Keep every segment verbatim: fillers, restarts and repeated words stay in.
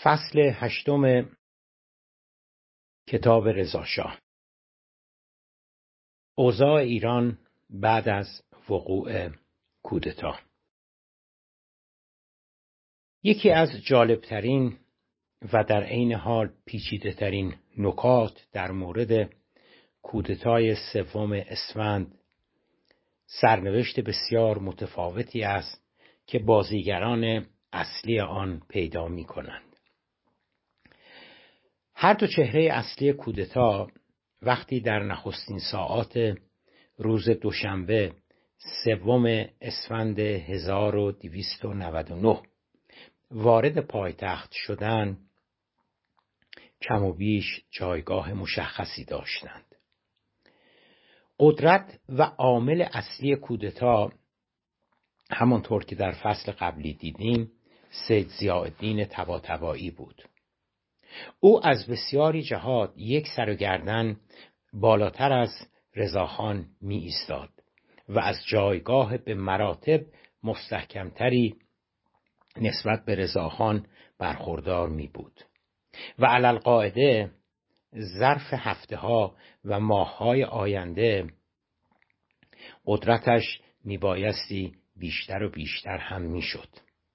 فصل هشتم کتاب رضاشاه. اوضاع ایران بعد از وقوع کودتا. یکی از جالبترین و در عین حال پیچیده ترین نکات در مورد کودتای سوم اسفند سرنوشت بسیار متفاوتی است که بازیگران اصلی آن پیدا می کنند. هر دو چهره اصلی کودتا وقتی در نخستین ساعات روز دوشنبه سوم اسفند هزار و دویست و نود و نه وارد پایتخت شدند کم و بیش جایگاه مشخصی داشتند. قدرت و عامل اصلی کودتا همانطور که در فصل قبلی دیدیم سید ضیاءالدین طباطبایی بود. او از بسیاری جهات یک سر و گردن بالاتر از رضاخان می ایستاد و از جایگاه به مراتب مستحکمتری نسبت به رضاخان برخوردار می بود و علی القاعده ظرف هفته ها و ماه های آینده قدرتش می بایستی بیشتر و بیشتر هم می شد.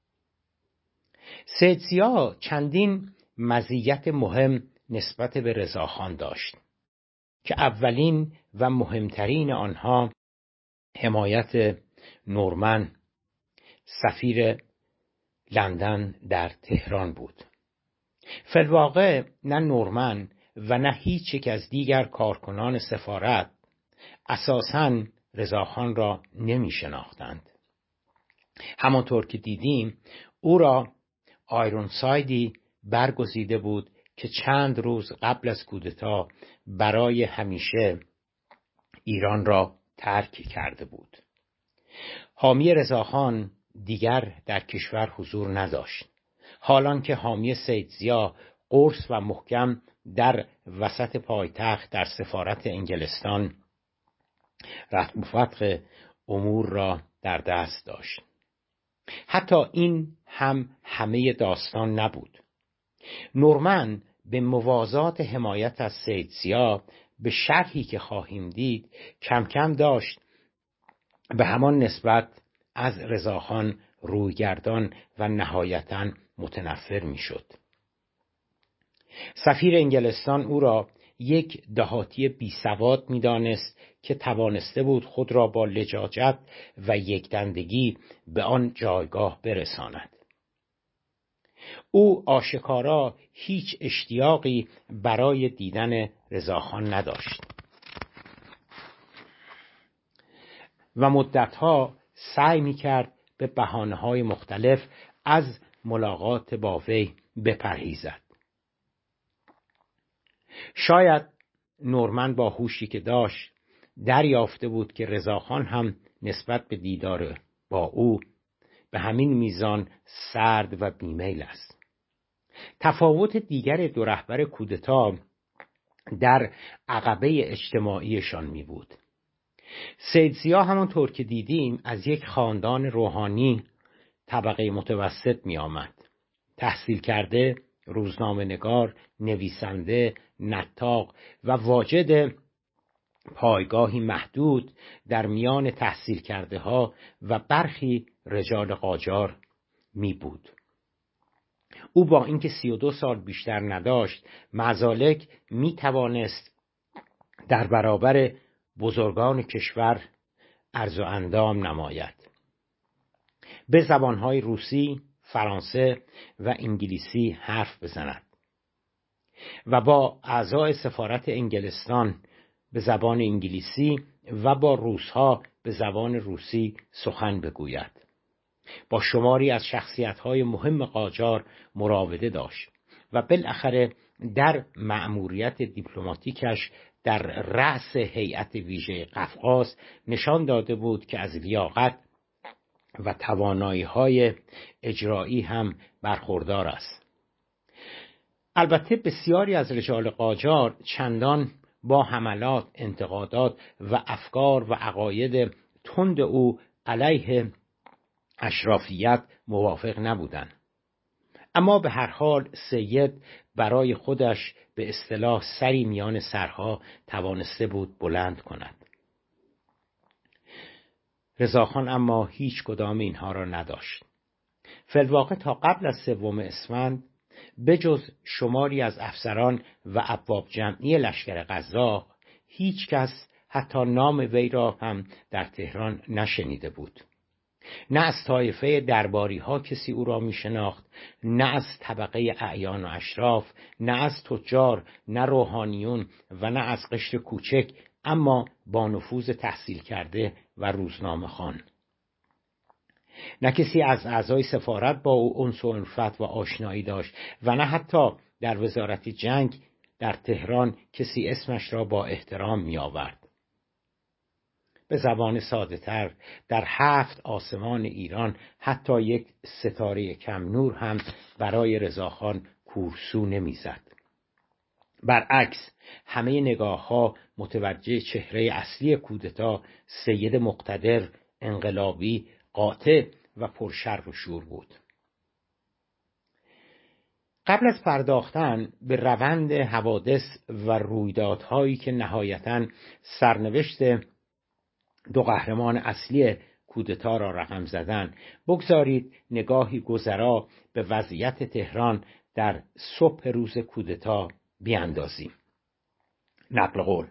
سید ضیاء چندین مزیت مهم نسبت به رضاخان داشت که اولین و مهمترین آنها حمایت نورمن سفیر لندن در تهران بود. فی الواقع نه نورمن و نه هیچ یک از دیگر کارکنان سفارت اساساً رضاخان را نمی شناختند. همانطور که دیدیم او را آیرونسایدی برگزیده بود که چند روز قبل از کودتا برای همیشه ایران را ترک کرده بود. حامی رضاخان دیگر در کشور حضور نداشت، حالان که حامی سید ضیاء قرص و محکم در وسط پایتخت در سفارت انگلستان رتق و فتق امور را در دست داشت. حتی این هم همه داستان نبود. نورمن به موازات حمایت از سید ضیاء به شرحی که خواهیم دید کم کم داشت به همان نسبت از رضاخان رویگردان و نهایتاً متنفر می شد. سفیر انگلستان او را یک دهاتی بی سواد می دانست که توانسته بود خود را با لجاجت و یکدندگی به آن جایگاه برساند. او آشکارا هیچ اشتیاقی برای دیدن رضاخان نداشت و مدتها سعی می‌کرد به بهانه‌های مختلف از ملاقات با وی بپرهیزد. شاید نورمن با هوشی که داشت دریافته بود که رضاخان هم نسبت به دیدار با او به همین میزان سرد و بیمیل است. تفاوت دیگر دو رهبر کودتا در عقبه اجتماعیشان می بود. سید ضیاء همانطور که دیدیم از یک خاندان روحانی طبقه متوسط می آمد. تحصیل کرده، روزنامه نگار، نویسنده، نطاق و واجد پایگاهی محدود در میان تحصیل کرده ها و برخی رجال قاجار می بود. او با اینکه سی و دو سال بیشتر نداشت مع می توانست در برابر بزرگان کشور عرض و اندام نماید. به زبانهای روسی، فرانسه و انگلیسی حرف بزند و با اعضای سفارت انگلستان به زبان انگلیسی و با روسها به زبان روسی سخن بگوید. با شماری از شخصیت‌های مهم قاجار مراوده داشت و بالاخره در مأموریت دیپلماتیکش در رأس هیئت ویژه قفقاز نشان داده بود که از لیاقت و توانایی‌های اجرایی هم برخوردار است. البته بسیاری از رجال قاجار چندان با حملات، انتقادات و افکار و عقاید تند او علیه اشرافیت موافق نبودند. اما به هر حال سید برای خودش به اصطلاح سری میان سرها توانسته بود بلند کند. رضاخان اما هیچ کدام اینها را نداشت. فی‌الواقع تا قبل از سوم اسفند بجز شماری از افسران و ابواب جمعی لشکر قزاق هیچ کس حتی نام وی را هم در تهران نشنیده بود. نه از طایفه درباری ها کسی او را می شناخت، نه از طبقه اعیان و اشراف، نه از تجار، نه روحانیون و نه از قشر کوچک، اما با نفوذ تحصیل کرده و روزنامه خوان. نه کسی از اعضای سفارت با او انس و الفت و آشنایی داشت و نه حتی در وزارت جنگ در تهران کسی اسمش را با احترام می آورد. به زبان ساده تر در هفت آسمان ایران حتی یک ستاره کم نور هم برای رضاخان کورسو نمی زد. برعکس همه نگاه ها متوجه چهره اصلی کودتا، سید مقتدر، انقلابی، قاطع و پرشر و شور بود. قبل از پرداختن به روند حوادث و رویدادهایی که نهایتاً سرنوشت دو قهرمان اصلی کودتا را رقم زدن، بگذارید نگاهی گذرا به وضعیت تهران در صبح روز کودتا بیاندازیم. نقل قول: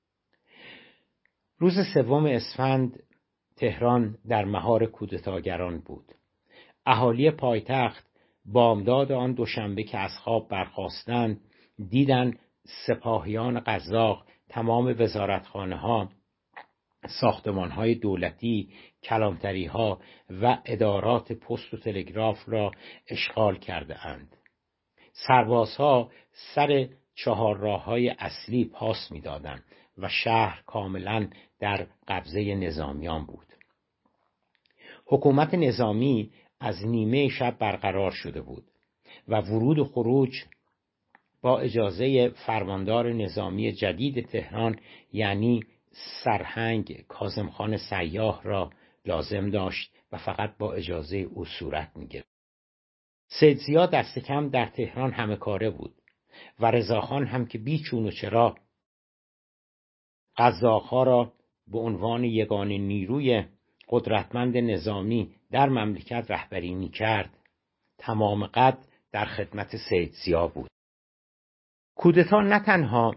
روز سوم اسفند تهران در مهار کودتاگران بود. اهالی پایتخت بامداد آن دوشنبه که از خواب برخاستند دیدند سپاهیان قزاق تمام وزارتخانه‌ها، ساختمان‌های دولتی، کلانتری‌ها و ادارات پست و تلگراف را اشغال کرده اند. سربازها سر چهار راه‌های اصلی پاس می‌دادند و شهر کاملاً در قبضه نظامیان بود. حکومت نظامی از نیمه شب برقرار شده بود و ورود و خروج با اجازه فرماندار نظامی جدید تهران یعنی سرهنگ کاظمخان سیاح را لازم داشت و فقط با اجازه او صورت می‌گرفت. سید ضیا دست کم در تهران همه کاره بود و رضاخان هم که بیچون و چرا قزاق‌ها را به عنوان یگانه نیروی قدرتمند نظامی در مملکت رهبری می‌کرد، تمام قد در خدمت سید ضیا بود. کودتا نه تنها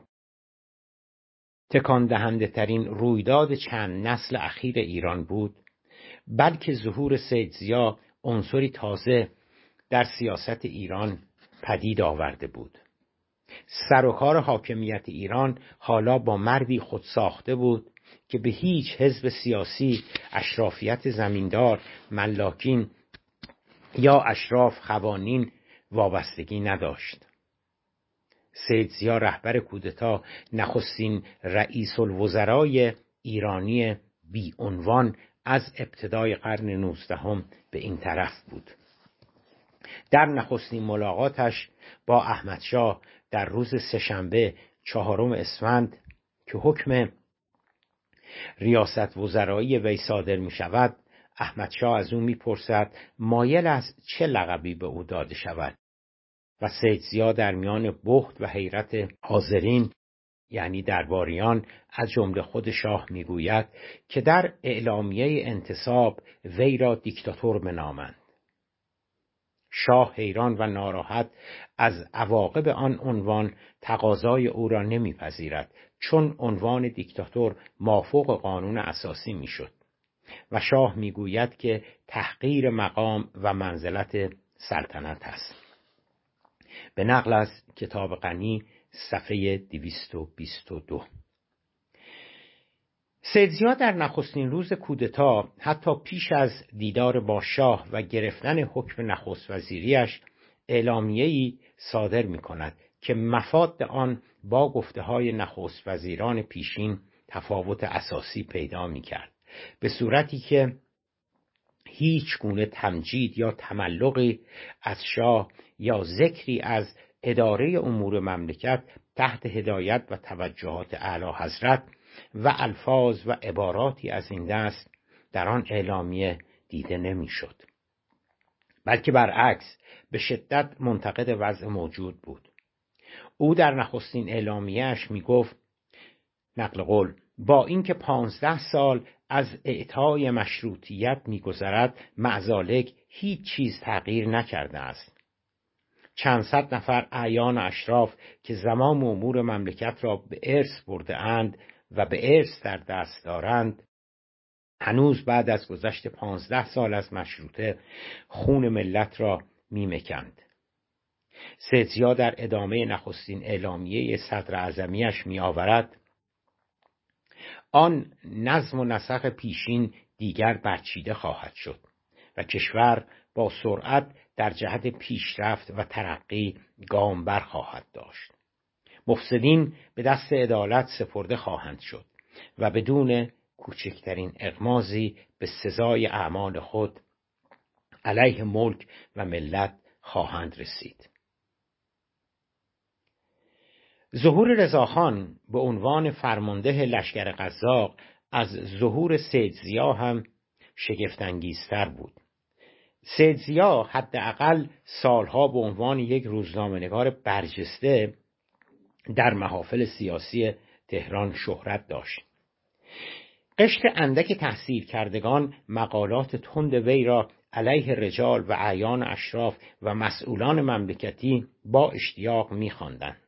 تکان دهنده ترین رویداد چند نسل اخیر ایران بود، بلکه ظهور سید ضیا عنصری تازه در سیاست ایران پدید آورده بود. سر و کار حاکمیت ایران حالا با مردی خود ساخته بود که به هیچ حزب سیاسی، اشرافیت زمیندار، ملاکین یا اشراف خوانین وابستگی نداشت. سید ضیا رهبر کودتا نخستین رئیس الوزرای ایرانی بی عنوان از ابتدای قرن نوزدهم به این طرف بود. در نخستین ملاقاتش با احمدشاه در روز سه‌شنبه چهارم اسفند که حکم ریاست وزرایی وی صادر می شود، احمدشاه از او می پرسد مایل است چه لقبی به او داده شود و سید ضیا در میان بهت و حیرت حاضرین یعنی درباریان از جمله خود شاه می گوید که در اعلامیه انتصاب وی را دیکتاتور بنامند. شاه حیران و ناراحت از عواقب آن عنوان تقاضای او را نمیپذیرد، چون عنوان دیکتاتور مافوق قانون اساسی میشد و شاه میگوید که تحقیر مقام و منزلت سلطنت است. به نقل از کتاب غنی صفحه دویست و بیست و دو. سید ضیا در نخستین روز کودتا حتی پیش از دیدار با شاه و گرفتن حکم نخست وزیریش اعلامیه‌ای صادر می‌کند که مفاد آن با گفته‌های نخست وزیران پیشین تفاوت اساسی پیدا می‌کرد، به صورتی که هیچ گونه تمجید یا تملقی از شاه یا ذکری از اداره امور مملکت تحت هدایت و توجهات اعلی حضرت و الفاظ و عباراتی از این دست در آن اعلامیه دیده نمی‌شد. بلکه برعکس به شدت منتقد وضع موجود بود. او در نخستین اعلامیه‌اش می گفت، نقل قول: با اینکه پانزده سال از اعطای مشروطیت می‌گذرد، معزالک هیچ چیز تغییر نکرده است. چند صد نفر اعیان اشراف که زمام امور مملکت را به ارث برده اند و به ارث در دست دارند، هنوز بعد از گذشت پانزده سال از مشروطه خون ملت را میمکند. سید ضیا در ادامه نخستین اعلامیه صدر اعظمیش می آورد: آن نظم و نسق پیشین دیگر برچیده خواهد شد و کشور با سرعت در جهت پیشرفت و ترقی گام بر خواهد داشت. مفسدین به دست عدالت سپرده خواهند شد و بدون کوچکترین اغماضی به سزای اعمال خود علیه ملک و ملت خواهند رسید. ظهور رضاخان به عنوان فرمانده لشکر قزاق از ظهور سید ضیا هم شگفت‌انگیزتر بود. سید ضیا حداقل سالها به عنوان یک روزنامه‌نگار برجسته در محافل سیاسی تهران شهرت داشت. قشر اندک تحصیل کردگان مقالات تند وی را علیه رجال و اعیان اشراف و مسئولان مملکتی با اشتیاق می‌خواندند.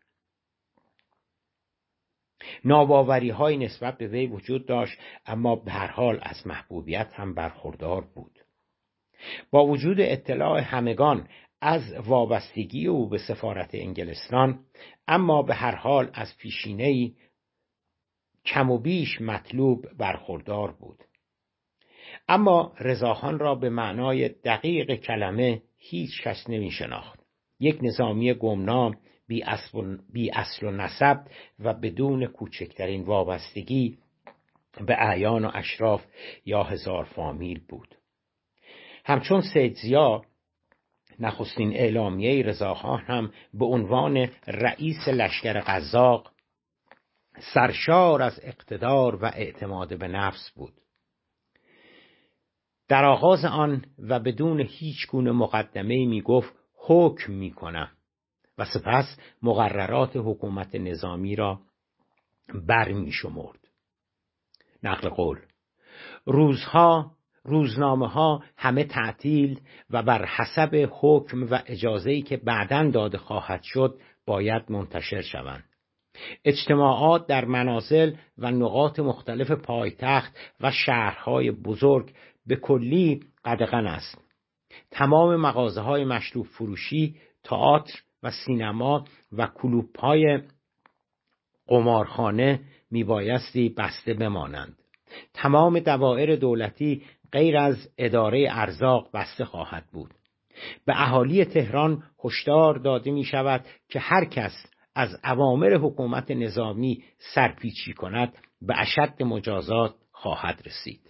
ناباوری‌های نسبت به وی وجود داشت، اما به هر حال از محبوبیت هم برخوردار بود. با وجود اطلاع همگان از وابستگی او به سفارت انگلستان، اما به هر حال از پیشینه‌ای کم و بیش مطلوب برخوردار بود. اما رضاخان را به معنای دقیق کلمه هیچ کس نمی شناخت. یک نظامی گمنام، بی اصل, بی اصل و نسب و بدون کوچکترین وابستگی به اعیان و اشراف یا هزار فامیل بود. همچون سید ضیا، نخستین اعلامیه رضاخان هم به عنوان رئیس لشکر قزاق سرشار از اقتدار و اعتماد به نفس بود. در آغاز آن و بدون هیچ گونه مقدمه‌ای می گفت حکم می کنم و سپس مقررات حکومت نظامی را بر می شمرد. نقل قول: روزها روزنامه ها همه تعطیل و بر حسب حکم و اجازه‌ای که بعداً داده خواهد شد باید منتشر شوند. اجتماعات در منازل و نقاط مختلف پایتخت و شهرهای بزرگ به کلی قدغن است. تمام مغازه‌های مشروب فروشی، تئاتر و سینما و کلوب‌های قمارخانه میبایستی بسته بمانند. تمام دوائر دولتی غیر از اداره ارزاق بسته خواهد بود. به اهالی تهران هشدار داده می شود که هر کس از اوامر حکومت نظامی سرپیچی کند به اشد مجازات خواهد رسید.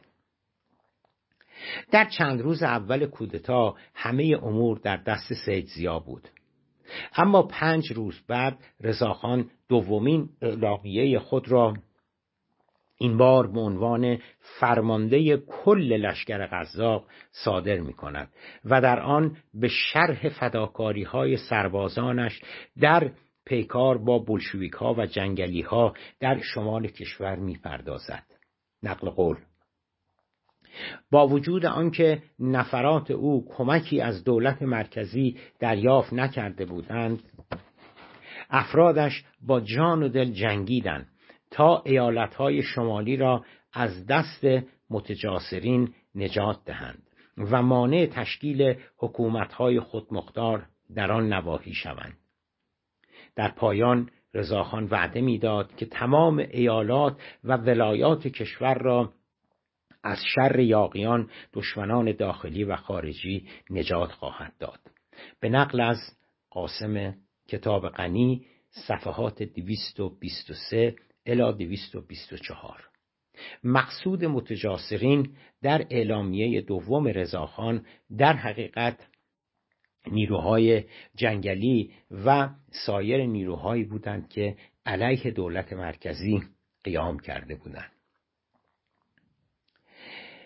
در چند روز اول کودتا همه امور در دست سید ضیا بود. اما پنج روز بعد رضاخان دومین اعلامیه خود را این بار به عنوان فرمانده کل لشکر قزاق صادر می کند و در آن به شرح فداکاری های سربازانش در پیکار با بلشویک ها و جنگلی ها در شمال کشور می پردازد. نقل قول: با وجود آنکه نفرات او کمکی از دولت مرکزی دریافت نکرده بودند، افرادش با جان و دل جنگیدند تا ایالتهای شمالی را از دست متجاسرین نجات دهند و مانع تشکیل حکومتهای خودمختار در آن نواحی شوند. در پایان رضاخان وعده می‌داد که تمام ایالات و ولایات کشور را از شر یاغیان، دشمنان داخلی و خارجی نجات خواهد داد. به نقل از قاسم کتاب غنی صفحات دویست و بیست و سه الی دویست و بیست و چهار. مقصود متجاسرین در اعلامیه دوم رضاخان در حقیقت نیروهای جنگلی و سایر نیروهایی بودند که علیه دولت مرکزی قیام کرده بودند.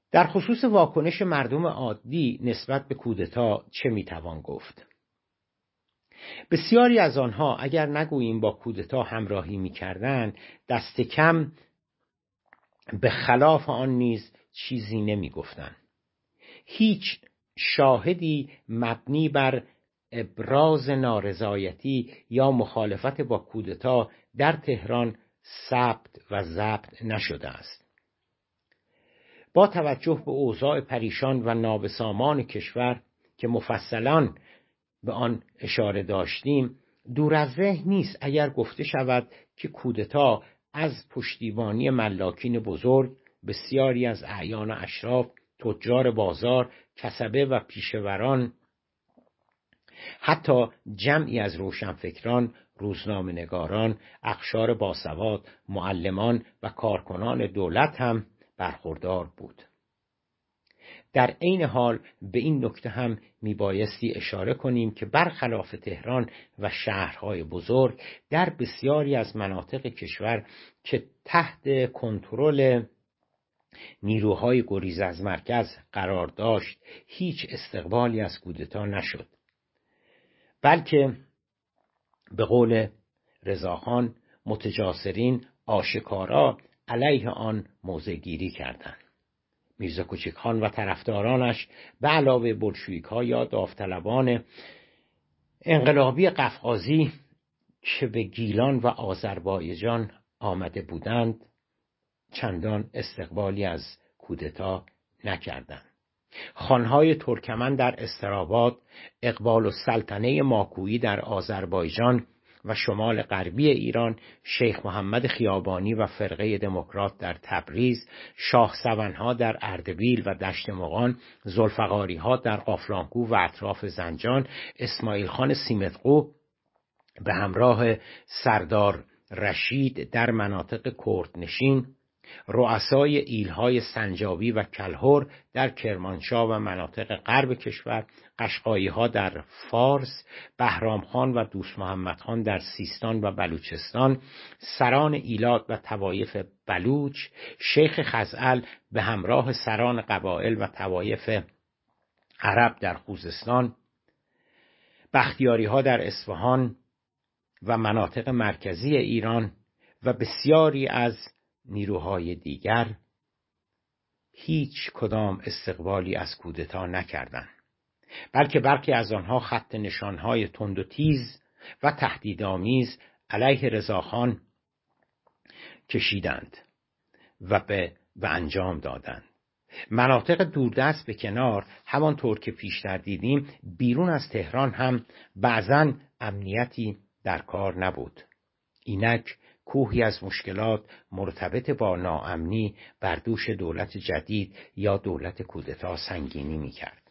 در خصوص واکنش مردم عادی نسبت به کودتا چه میتوان گفت؟ بسیاری از آنها اگر نگوییم با کودتا همراهی میکردند، دست کم به خلاف آن نیز چیزی نمیگفتند. هیچ شاهدی مبنی بر ابراز نارضایتی یا مخالفت با کودتا در تهران ثبت و ضبط نشده است. با توجه به اوضاع پریشان و نابسامان کشور که مفصلاً به آن اشاره داشتیم، دور از ذهن نیست اگر گفته شود که کودتا از پشتیبانی ملاکین بزرگ، بسیاری از اعیان و اشراف، تجار بازار، کسبه و پیشوران، حتی جمعی از روشنفکران، روزنامه‌نگاران، اقشار باسواد، معلمان و کارکنان دولت هم برخوردار بود. در عین حال به این نکته هم میبایستی اشاره کنیم که برخلاف تهران و شهرهای بزرگ، در بسیاری از مناطق کشور که تحت کنترل نیروهای گریز از مرکز قرار داشت، هیچ استقبالی از کودتا نشد، بلکه به قول رضاخان متجاسرین آشکارا علیه آن موضع گیری کردند. میرزا کوچک خان و طرفدارانش به علاوه بلشویک‌ها یا داوطلبان انقلابی قفقازی که به گیلان و آذربایجان آمده بودند، چندان استقبالی از کودتا نکردند. خانهای ترکمن در استراباد، اقبال السلطنه ماکویی در آذربایجان و شمال غربی ایران، شیخ محمد خیابانی و فرقه دموکرات در تبریز، شاه سونها در اردبیل و دشت مغان، ذوالفقاری ها در قافلانکو و اطراف زنجان، اسماعیل خان سیمتقو به همراه سردار رشید در مناطق کردنشین، رؤسای ایلهای سنجابی و کلهر در کرمانشاه و مناطق غرب کشور، قشقایی ها در فارس، بهرام خان و دوست محمد خان در سیستان و بلوچستان، سران ایلات و طوایف بلوچ، شیخ خزعل به همراه سران قبایل و طوایف عرب در خوزستان، بختیاری ها در اصفهان و مناطق مرکزی ایران و بسیاری از نیروهای دیگر هیچ کدام استقبالی از کودتا نکردند، بلکه برخی از آنها خط نشانهای تند و تیز و تهدیدآمیز علیه رضاخان کشیدند و به و انجام دادند. مناطق دوردست به کنار، همانطور که پیشتر دیدیم، بیرون از تهران هم بعضاً امنیتی در کار نبود. اینک کوهی از مشکلات مرتبط با ناامنی بر دوش دولت جدید یا دولت کودتا سنگینی می‌کرد.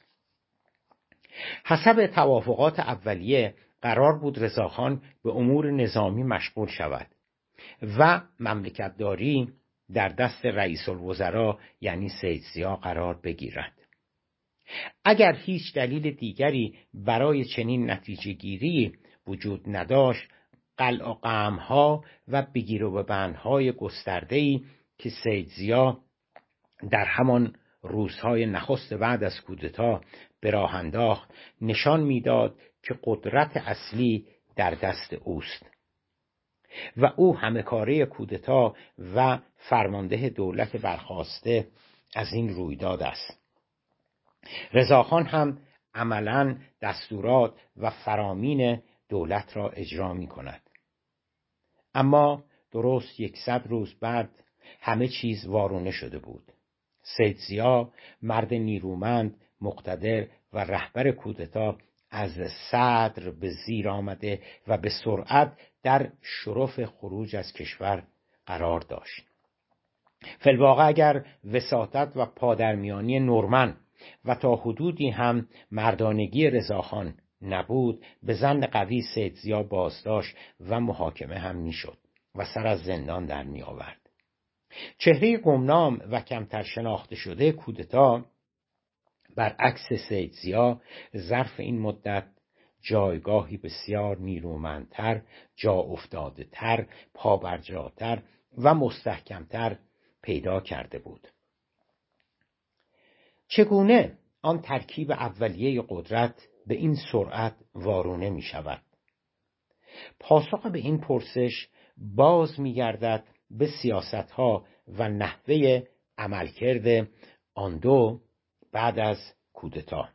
حسب توافقات اولیه قرار بود رضاخان به امور نظامی مشغول شود و مملکتداری در دست رئیس الوزراء یعنی سید ضیا قرار بگیرد. اگر هیچ دلیل دیگری برای چنین نتیجه گیری وجود نداشت، قلع و قمع‌ها و بگیر و ببندهای گسترده‌ای که سید ضیا در همان روزهای نخست بعد از کودتا به راه انداخت نشان میداد که قدرت اصلی در دست اوست و او همه کاره کودتا و فرمانده دولت برخاسته از این رویداد است. رضاخان هم عملاً دستورات و فرامین دولت را اجرا می کند. اما درست یکصد روز بعد همه چیز وارونه شده بود. سید ضیا، مرد نیرومند، مقتدر و رهبر کودتا، از صدر به زیر آمده و به سرعت در شرف خروج از کشور قرار داشت. فی الواقع اگر وساطت و پادرمیانی نورمن و تا حدودی هم مردانگی رضاخان نبود، به ظن قوی سید ضیا بازداشت و محاکمه هم میشد و سر از زندان در می آورد. چهره گمنام و کمتر شناخته شده کودتا برعکس سید ضیا ظرف این مدت جایگاهی بسیار نیرومندتر، جا افتاده تر، پابرجاتر و مستحکمتر پیدا کرده بود. چگونه آن ترکیب اولیه قدرت به این سرعت وارونه می شود؟ پاسخ به این پرسش باز می گردد به سیاستها و نحوه عملکرد آن دو بعد از کودتا.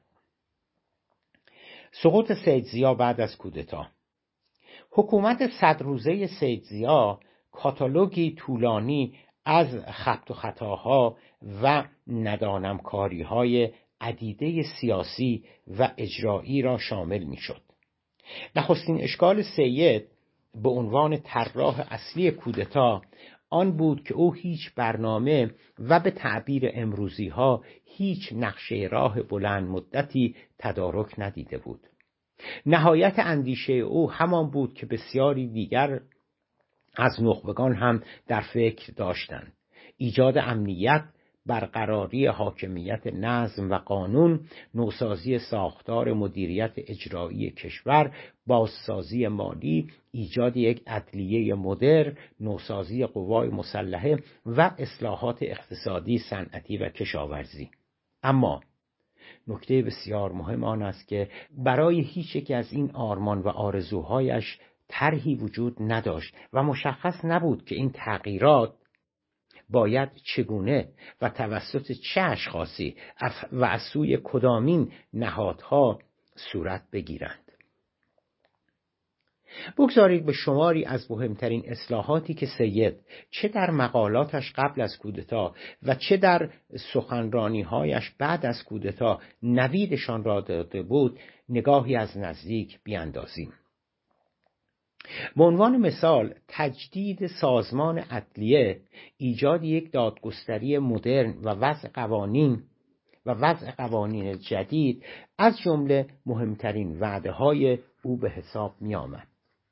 سقوط سید ضیا بعد از کودتا. حکومت صد روزه سید ضیا کاتالوگی طولانی از خبط و خطاها و ندانمکاری‌های عدیده سیاسی و اجرایی را شامل می‌شد. نخستین اشکال سید به عنوان طراح اصلی کودتا آن بود که او هیچ برنامه و به تعبیر امروزی ها هیچ نقشه راه بلند مدتی تدارک ندیده بود. نهایت اندیشه او همان بود که بسیاری دیگر از نخبگان هم در فکر داشتند: ایجاد امنیت، برقراری حاکمیت نظم و قانون، نوسازی ساختار مدیریت اجرایی کشور، بازسازی مالی، ایجاد یک عدلیه مدرن، نوسازی قوای مسلحه و اصلاحات اقتصادی، صنعتی و کشاورزی. اما نکته بسیار مهم آن است که برای هیچ یک از این آرمان و آرزوهایش طرحی وجود نداشت و مشخص نبود که این تغییرات باید چگونه و توسط چه اشخاصی و از سوی کدامین نهادها صورت بگیرند. بگذارید به شماری از مهمترین اصلاحاتی که سید چه در مقالاتش قبل از کودتا و چه در سخنرانی‌هایش بعد از کودتا نویدشان را داده بود نگاهی از نزدیک بیاندازیم. به عنوان مثال، تجدید سازمان عدلیه، ایجاد یک دادگستری مدرن و وضع قوانین و وضع قوانین جدید از جمله مهمترین وعده‌های او به حساب می آمد.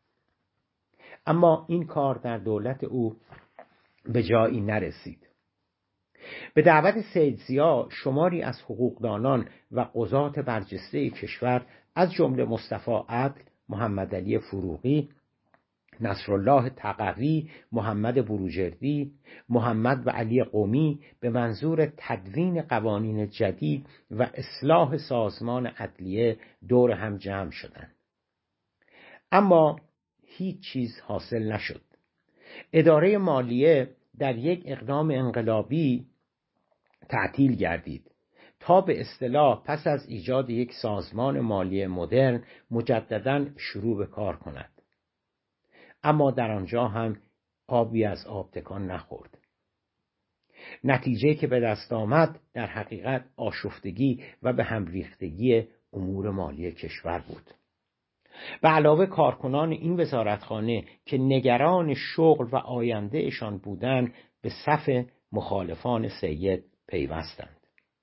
اما این کار در دولت او به جایی نرسید. به دعوت سید ضیا شماری از حقوقدانان و قضات برجسته کشور از جمله مصطفی عدل، محمد علی فروغی، نصرالله تقوی، محمد بروجردی، محمد و علی قمی به منظور تدوین قوانین جدید و اصلاح سازمان عدلیه دور هم جمع شدند. اما هیچ چیز حاصل نشد. اداره مالیه در یک اقدام انقلابی تعطیل گردید تا به اصطلاح پس از ایجاد یک سازمان مالی مدرن مجدداً شروع به کار کند. اما در آنجا هم آبی از آب تکان نخورد. نتیجه که به دست آمد در حقیقت آشفتگی و به هم ریختگی امور مالی کشور بود. به علاوه کارکنان این وزارتخانه که نگران شغل و آیندهشان بودند به صف مخالفان سید پیوستند.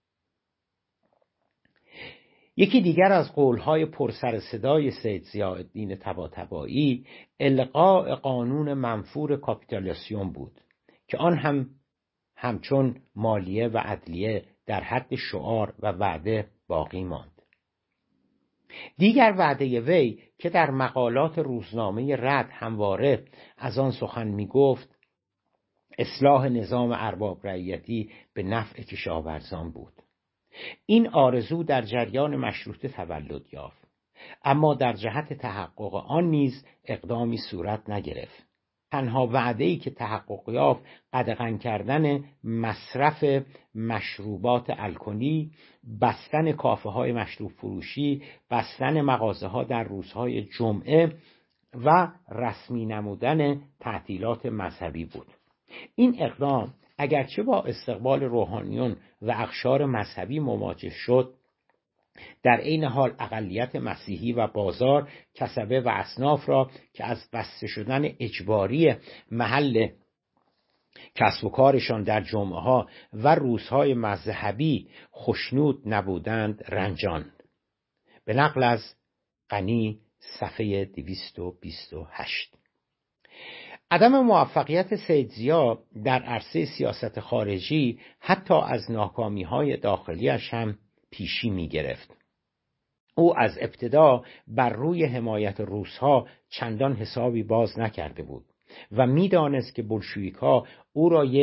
یکی دیگر از قولهای پرسر صدای سید ضیاءالدین طباطبایی الغاء قانون منفور کاپیتولاسیون بود که آن هم همچون مالیه و عدلیه در حد شعار و وعده باقی ماند. دیگر وعده وی که در مقالات روزنامه رد همواره از آن سخن می گفت اصلاح نظام ارباب رعیتی به نفع کشاورزان بود. این آرزو در جریان مشروطه تولد یافت، اما در جهت تحقق آن نیز اقدامی صورت نگرفت. تنها وعده‌ای که تحقق یافت قدغن کردن مصرف مشروبات الکلی، بستن کافه‌های مشروب فروشی، بستن مغازه‌ها در روزهای جمعه و رسمی نمودن تعطیلات مذهبی بود. این اقدام اگرچه با استقبال روحانیون و اقشار مذهبی مواجه شد، در عین حال اقلیت مسیحی و بازار، کسبه و اصناف را که از بسته شدن اجباری محل کسب و کارشان در جمعه ها و روزهای مذهبی خوشنود نبودند رنجاند. به نقل از غنی صفحه دویست و بیست و هشت. عدم موفقیت سید ضیا در عرصه سیاست خارجی حتی از ناکامی‌های داخلیش هم پیشی می‌گرفت. او از ابتدا بر روی حمایت روس‌ها چندان حسابی باز نکرده بود و می‌دانست که بولشویک‌ها او را یک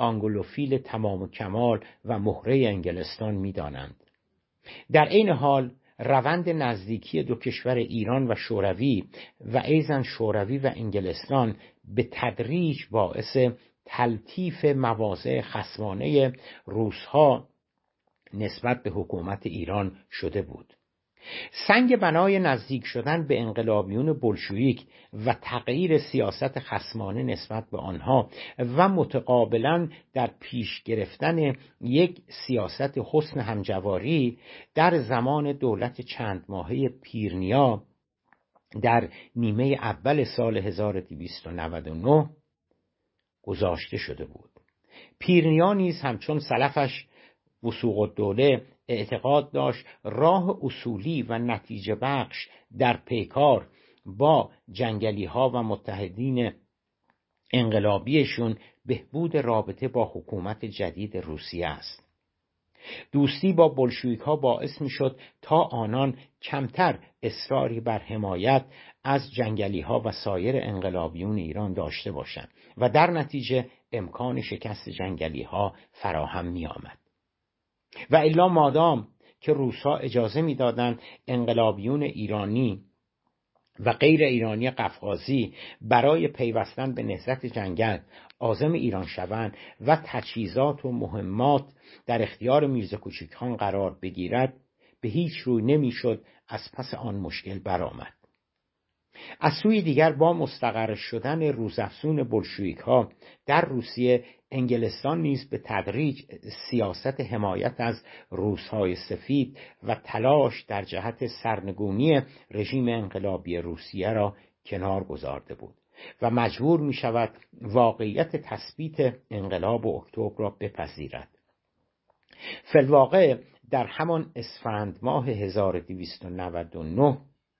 آنگلوفیل تمام و کمال و مهره انگلستان می‌دانند. در این حال روند نزدیکی دو کشور ایران و شوروی و ایضاً شوروی و انگلستان به تدریج باعث تلطیف مواضع خصمانه روس‌ها نسبت به حکومت ایران شده بود. سنگ بنای نزدیک شدن به انقلابیون بولشویک و تغییر سیاست خصمانه نسبت به آنها و متقابلاً در پیش گرفتن یک سیاست حسن همجواری در زمان دولت چند ماهه پیرنیا در نیمه اول سال هزار و دویست و نود و نه گذاشته شده بود. پیرنیا نیز همچون سلفش وثوق الدوله اعتقاد داشت راه اصولی و نتیجه بخش در پیکار با جنگلی ها و متحدین انقلابیشون بهبود رابطه با حکومت جدید روسیه است. دوستی با بولشویک ها باعث می شد تا آنان کمتر اصراری بر حمایت از جنگلی ها و سایر انقلابیون ایران داشته باشند و در نتیجه امکان شکست جنگلی ها فراهم می آمد. و الا مادام که روس‌ها اجازه می‌دادند انقلابیون ایرانی و غیر ایرانی قفقازی برای پیوستن به نهضت جنگل عازم ایران شوند و تجهیزات و مهمات در اختیار میرزا کوچک خان قرار بگیرد، به هیچ روی نمی‌شد از پس آن مشکل برآمد. از سوی دیگر با مستقر شدن روزافزون بولشویک‌ها در روسیه، انگلستان نیز به تدریج سیاست حمایت از روس‌های سفید و تلاش در جهت سرنگونی رژیم انقلابی روسیه را کنار گذارده بود و مجبور می شود واقعیت تثبیت انقلاب اکتبر را بپذیرد. فی الواقع در همان اسفند ماه هزار و دویست و نود و نه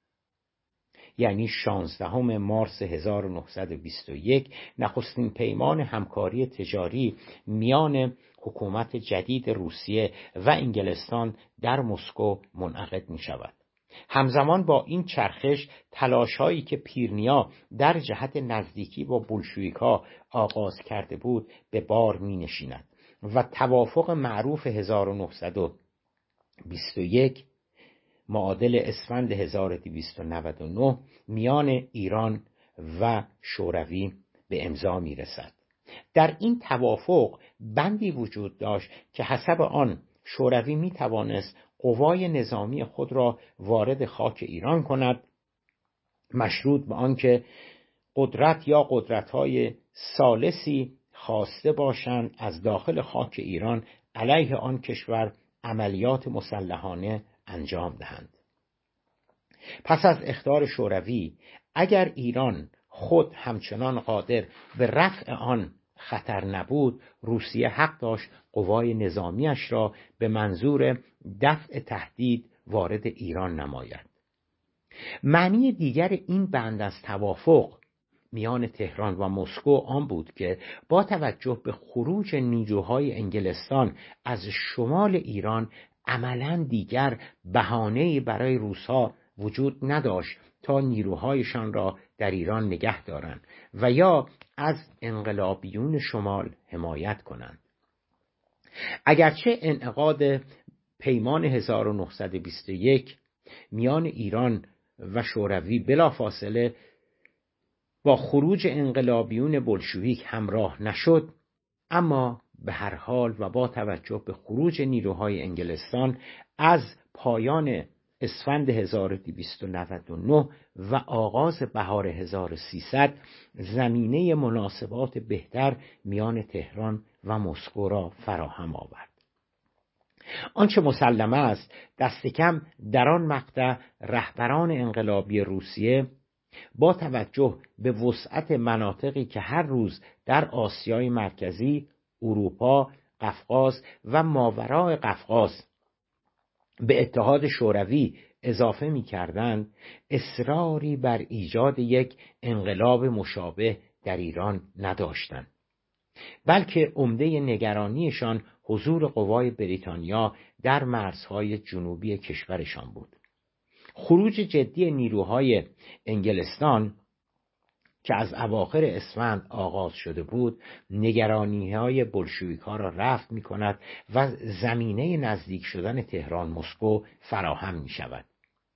یعنی شانزدهم مارس هزار و نهصد و بیست و یک نخستین پیمان همکاری تجاری میان حکومت جدید روسیه و انگلستان در مسکو منعقد می شود. همزمان با این چرخش تلاش‌هایی که پیرنیا در جهت نزدیکی با بولشویک‌ها آغاز کرده بود به بار می نشیند و توافق معروف هزار و نهصد و بیست و یک معادل اسفند هزار و دویست و نود و نه میان ایران و شوروی به امضا می رسد. در این توافق بندی وجود داشت که حسب آن شوروی می توانست قوای نظامی خود را وارد خاک ایران کند، مشروط به آنکه قدرت یا قدرت‌های ثالثی خواسته باشند از داخل خاک ایران علیه آن کشور عملیات مسلحانه انجام دهند. پس از اخطار شوروی اگر ایران خود همچنان قادر به رفع آن خطر نبود، روسیه حق داشت قوای نظامیش را به منظور دفع تهدید وارد ایران نماید. معنی دیگر این بند از توافق میان تهران و مسکو آن بود که با توجه به خروج نیروهای انگلستان از شمال ایران عملاً دیگر بهانه‌ای برای روس‌ها وجود نداشت تا نیروهایشان را در ایران نگه دارند و یا از انقلابیون شمال حمایت کنند. اگرچه انعقاد پیمان هزار و نهصد و بیست و یک میان ایران و شوروی بلافاصله با خروج انقلابیون بولشویک همراه نشد، اما به هر حال و با توجه به خروج نیروهای انگلستان از پایان اسفند هزار و دویست و نود و نه و آغاز بهار هزار و سیصد زمینه مناسبات بهتر میان تهران و مسکو را فراهم آورد. آنچه مسلمه است دست کم در آن مقطع رهبران انقلابی روسیه با توجه به وسعت مناطقی که هر روز در آسیای مرکزی، اروپا، قفقاز و ماوراء قفقاز به اتحاد شوروی اضافه می کردند، اصراری بر ایجاد یک انقلاب مشابه در ایران نداشتند، بلکه عمده نگرانیشان حضور قوای بریتانیا در مرزهای جنوبی کشورشان بود. خروج جدی نیروهای انگلستان که از اواخر اسفند آغاز شده بود نگرانی‌های بلشویک‌ها را رفع می‌کند و زمینه نزدیک شدن تهران مسکو فراهم می‌شود.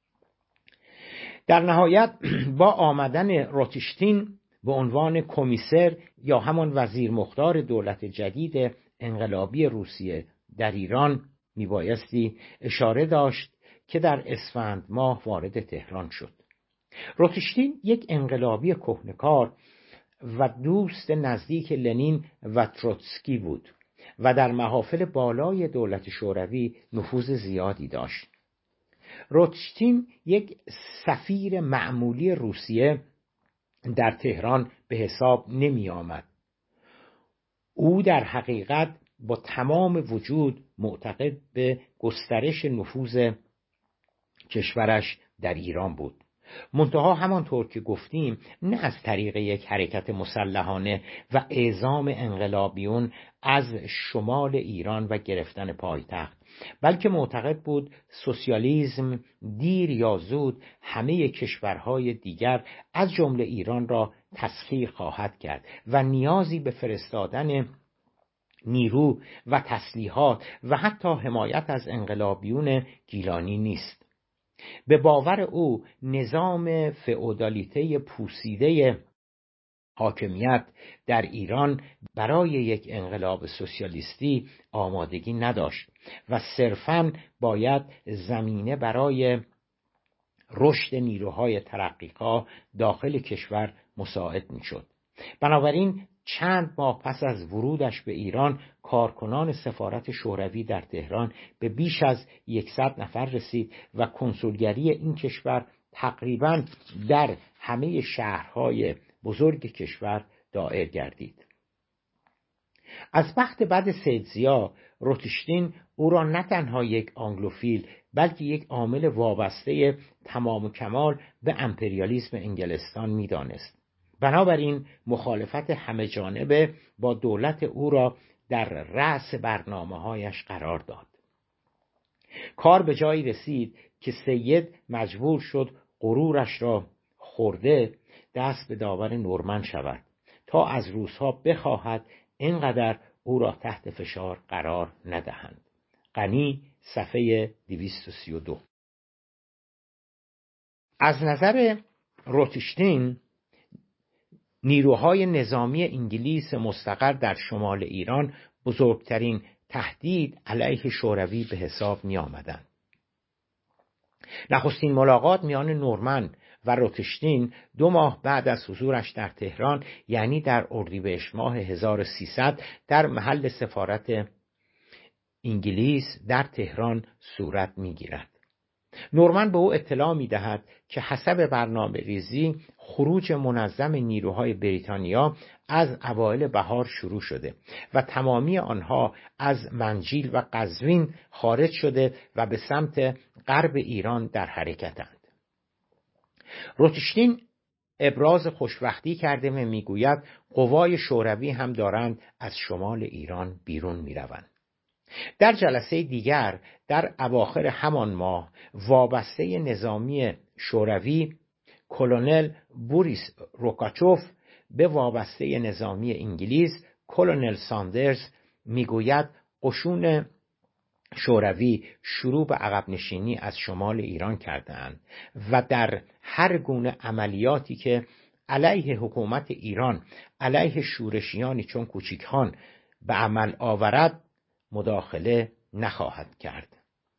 در نهایت با آمدن روتشتین به عنوان کمیسر یا همان وزیر مختار دولت جدید انقلابی روسیه در ایران میبایستی اشاره داشت که در اسفند ماه وارد تهران شد. روتشتین یک انقلابی کهنه‌کار و دوست نزدیک لنین و تروتسکی بود و در محافل بالای دولت شوروی نفوذ زیادی داشت. روتشتین یک سفیر معمولی روسیه در تهران به حساب نمی آمد. او در حقیقت با تمام وجود معتقد به گسترش نفوذ کشورش در ایران بود. منتها همانطور که گفتیم نه از طریق یک حرکت مسلحانه و اعزام انقلابیون از شمال ایران و گرفتن پایتخت، بلکه معتقد بود سوسیالیسم دیر یا زود همه کشورهای دیگر از جمله ایران را تسخیر خواهد کرد و نیازی به فرستادن نیرو و تسلیحات و حتی حمایت از انقلابیون گیلانی نیست. به باور او نظام فئودالیته پوسیده حاکمیت در ایران برای یک انقلاب سوسیالیستی آمادگی نداشت و صرفاً باید زمینه برای رشد نیروهای ترقیخواه داخل کشور مساعد می‌شد. بنابراین چند ماه پس از ورودش به ایران کارکنان سفارت شوروی در تهران به بیش از یکصد نفر رسید و کنسولگری این کشور تقریباً در همه شهرهای بزرگ کشور دائر گردید. از بخت بد سید ضیا، روتشتین او را نه تنها یک آنگلوفیل بلکه یک عامل وابسته تمام و کمال به امپریالیسم انگلستان می‌دانست. بنابراین مخالفت همه جانبه با دولت او را در رأس برنامه‌هایش قرار داد. کار به جایی رسید که سید مجبور شد غرورش را خورده دست به داور نورمن شود تا از روس‌ها بخواهد اینقدر او را تحت فشار قرار ندهند. غنی صفحه دویست و سی و دو. از نظر روتشتین نیروهای نظامی انگلیس مستقر در شمال ایران بزرگترین تهدید علیه شوروی به حساب می آمدند. نخستین ملاقات میان نورمن و روتشتین دو ماه بعد از حضورش در تهران، یعنی در اردیبهشت ماه هزار و سیصد، در محل سفارت انگلیس در تهران صورت می گیرد. نورمن به او اطلاع می دهد که حسب برنامه ریزی خروج منظم نیروهای بریتانیا از اوایل بهار شروع شده و تمامی آنها از منجیل و قزوین خارج شده و به سمت غرب ایران در حرکتند. روتشتین ابراز خوشبختی کرده و میگوید قوای شوروی هم دارند از شمال ایران بیرون میروند. در جلسه دیگر در اواخر همان ماه وابسته نظامی شوروی کلونل بوریس روکاچوف به وابسته نظامی انگلیس کلونل ساندرز میگوید قشون شوروی شروع به عقب نشینی از شمال ایران کرده‌اند و در هر گونه عملیاتی که علیه حکومت ایران علیه شورشیانی چون کوچیک خان به عمل آورد مداخله نخواهد کرد.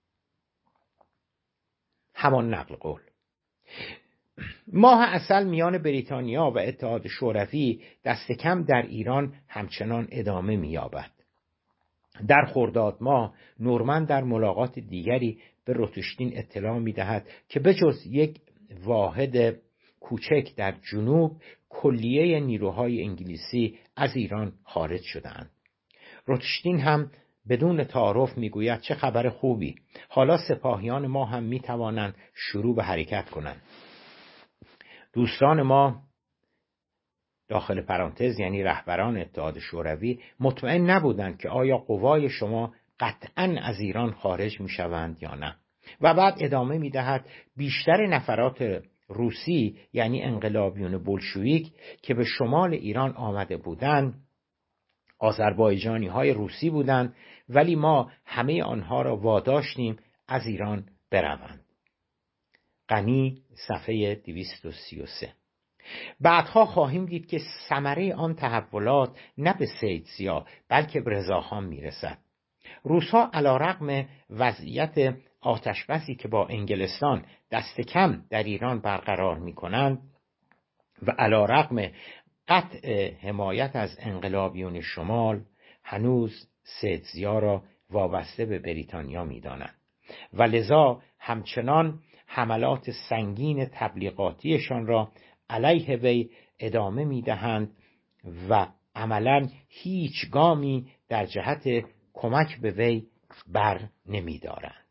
همان نقل قول. ماه عسل میان بریتانیا و اتحاد شوروی دست کم در ایران همچنان ادامه می‌یابد. در خرداد ماه نورمن در ملاقات دیگری به روتشتین اطلاع می‌دهد که بجز یک واحد کوچک در جنوب کلیه نیروهای انگلیسی از ایران خارج شده‌اند. روتشتین هم بدون تعارف میگوید چه خبر خوبی، حالا سپاهیان ما هم میتوانند شروع به حرکت کنند. دوستان ما داخل پرانتز یعنی رهبران اتحاد شوروی مطمئن نبودند که آیا قوای شما قطعاً از ایران خارج میشوند یا نه. و بعد ادامه میدهد بیشتر نفرات روسی یعنی انقلابیون بولشویک که به شمال ایران آمده بودند آذربایجانی های روسی بودند، ولی ما همه آنها را واداشتیم از ایران بروند. غنی صفحه دویست و سی و سه. بعدها خواهیم دید که ثمره آن تحولات نه به سید زیا بلکه به رضاخان میرسد. روس‌ها علی‌رغم وضعیت آتشبسی که با انگلستان دست کم در ایران برقرار می‌کنند و علی‌رغم قطع حمایت از انقلابیون شمال هنوز سید زیا را وابسته به بریتانیا می‌دانند و لذا همچنان حملات سنگین تبلیغاتیشان را علیه وی ادامه می‌دهند و عملاً هیچ گامی در جهت کمک به وی بر نمی‌دارند.